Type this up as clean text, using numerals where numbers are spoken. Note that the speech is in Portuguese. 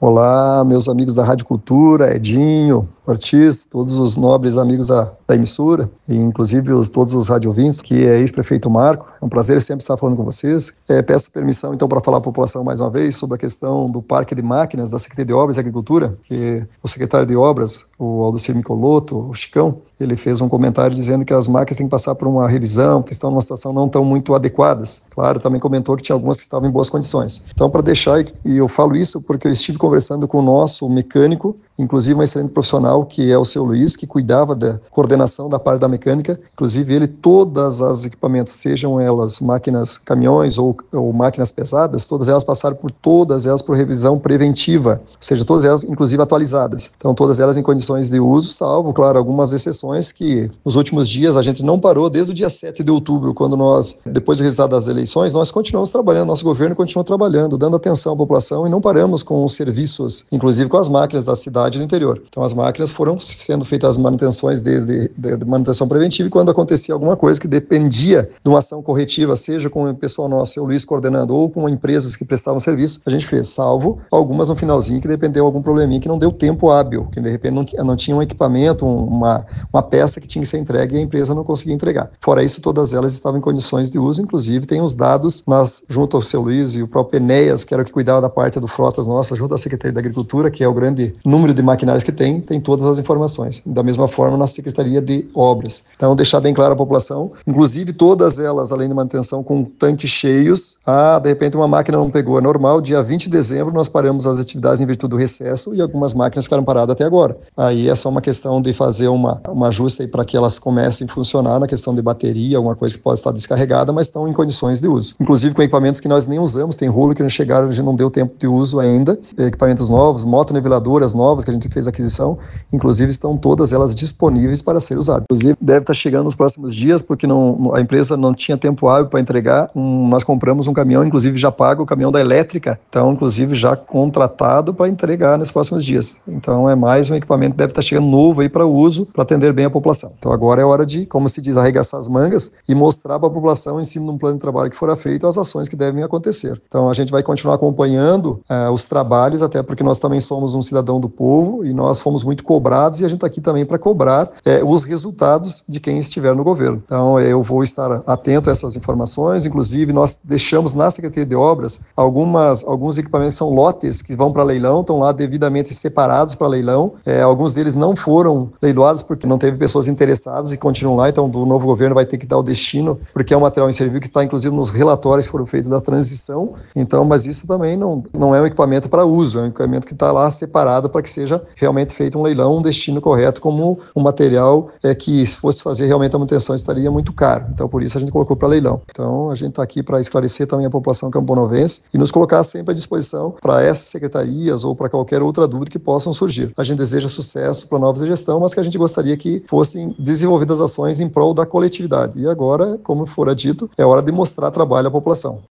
Olá, meus amigos da Rádio Cultura, Edinho, Ortiz, todos os nobres amigos da emissora, e inclusive todos os radiovintes, que é ex-prefeito Marco. É um prazer sempre estar falando com vocês. Peço permissão, então, para falar à população mais uma vez sobre a questão do Parque de Máquinas da Secretaria de Obras e Agricultura, que o secretário de Obras, o Aldocir Micoloto, o Chicão, ele fez um comentário dizendo que as máquinas têm que passar por uma revisão, que estão numa situação não tão muito adequadas. Claro, também comentou que tinha algumas que estavam em boas condições. Então, para deixar, e eu falo isso porque eu estive conversando com o nosso mecânico, inclusive um excelente profissional, que é o seu Luiz, que cuidava da coordenação da parte da mecânica. Inclusive ele, todas as equipamentos, sejam elas máquinas, caminhões ou máquinas pesadas, todas elas passaram por revisão preventiva, ou seja, todas elas inclusive atualizadas. Então todas elas em condições de uso, salvo, claro, algumas exceções que nos últimos dias a gente não parou, desde o dia 7 de outubro, quando nós, depois do resultado das eleições, nós continuamos trabalhando, nosso governo continuou trabalhando, dando atenção à população e não paramos com os serviços, inclusive com as máquinas da cidade e do interior. Então as máquinas foram sendo feitas as manutenções desde de manutenção preventiva, e quando acontecia alguma coisa que dependia de uma ação corretiva, seja com o pessoal nosso, o Luiz coordenando, ou com empresas que prestavam serviço, a gente fez, salvo algumas no finalzinho que dependeu de algum probleminha que não deu tempo hábil, que de repente não tinha um equipamento, uma peça que tinha que ser entregue e a empresa não conseguia entregar. Fora isso, todas elas estavam em condições de uso, inclusive tem os dados junto ao seu Luiz e o próprio Enéas, que era o que cuidava da parte do frotas nossa, junto à Secretaria da Agricultura, que é o grande número de maquinários que tem todas as informações. Da mesma forma na Secretaria de Obras. Então, deixar bem claro à população, inclusive todas elas, além de manutenção, com tanques cheios. De repente uma máquina não pegou, é normal, dia 20 de dezembro nós paramos as atividades em virtude do recesso e algumas máquinas ficaram paradas até agora. Aí é só uma questão de fazer uma ajuste para que elas comecem a funcionar na questão de bateria, alguma coisa que pode estar descarregada, mas estão em condições de uso. Inclusive com equipamentos que nós nem usamos, tem rolo que não chegaram, a gente não deu tempo de uso ainda, equipamentos novos, motoniveladoras novas que a gente fez aquisição, inclusive estão todas elas disponíveis para ser usadas. Inclusive deve estar chegando nos próximos dias, porque a empresa não tinha tempo hábil para entregar. Nós compramos um caminhão, inclusive já pago, o caminhão da elétrica, então inclusive já contratado para entregar nos próximos dias. Então é mais um equipamento que deve estar chegando novo aí para uso, para atender bem a população. Então agora é hora de, como se diz, arregaçar as mangas e mostrar para a população, em cima de um plano de trabalho que fora feito, as ações que devem acontecer. Então a gente vai continuar acompanhando os trabalhos, até porque nós também somos um cidadão do povo e nós fomos muito cobrados e a gente está aqui também para cobrar os resultados de quem estiver no governo. Então eu vou estar atento a essas informações, inclusive nós deixamos na Secretaria de Obras alguns equipamentos que são lotes que vão para leilão, estão lá devidamente separados para leilão, alguns deles não foram leiloados porque não teve pessoas interessadas e continuam lá, então o novo governo vai ter que dar o destino, porque é um material inservível que está inclusive nos relatórios que foram feitos da transição, então, mas isso também não é um equipamento para uso, é um equipamento que está lá separado para que seja realmente feito um leilão, um destino correto, como um material que, se fosse fazer realmente a manutenção, estaria muito caro. Então, por isso a gente colocou para leilão. Então, a gente está aqui para esclarecer também a população camponovense e nos colocar sempre à disposição para essas secretarias ou para qualquer outra dúvida que possam surgir. A gente deseja sucesso para a nova gestão, mas que a gente gostaria que fossem desenvolvidas ações em prol da coletividade. E agora, como fora dito, é hora de mostrar trabalho à população.